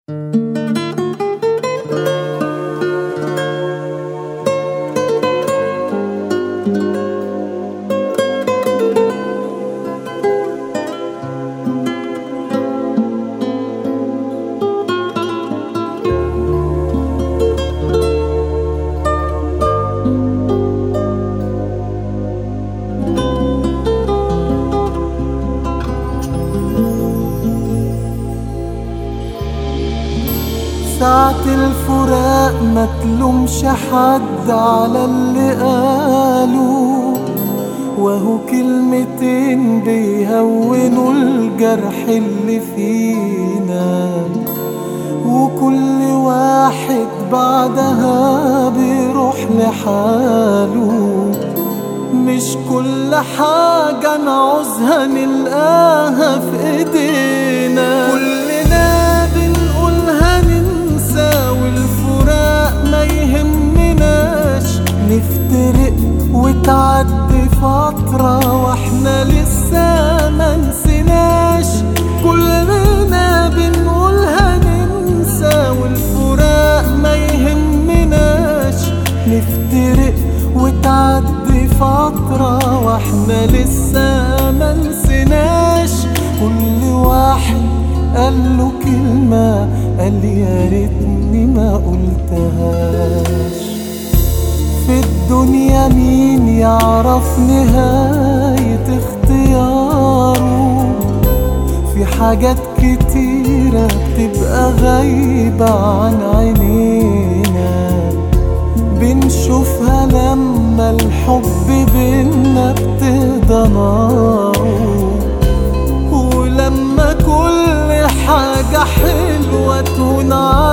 ساعة الفراق ما تلومش حد على اللي قالوا، وهو كلمتين بيهونوا الجرح اللي فينا، وكل واحد بعدها بيروح لحاله. مش كل حاجة نعوزها نلقاها في ايدينا، كلنا بنقولها ننسى والفراق ما يهمناش، نفترق وتعدي فترة واحنا لسه ما نسيناش. كلنا بنقولها ننسى والفراق ما يهمناش، نفترق وتعدي فترة واحنا لسه ما نسيناش. كل واحد قال له كلمة قال يا ريتني ما قلتهاش. في الدنيا مين يعرف نهاية اختياره؟ في حاجات كتيرة بتبقى غايبة عن عينينا، بنشوفها لما الحب بينا ابتدى ناره، ولما كل حاجة حلوة تهون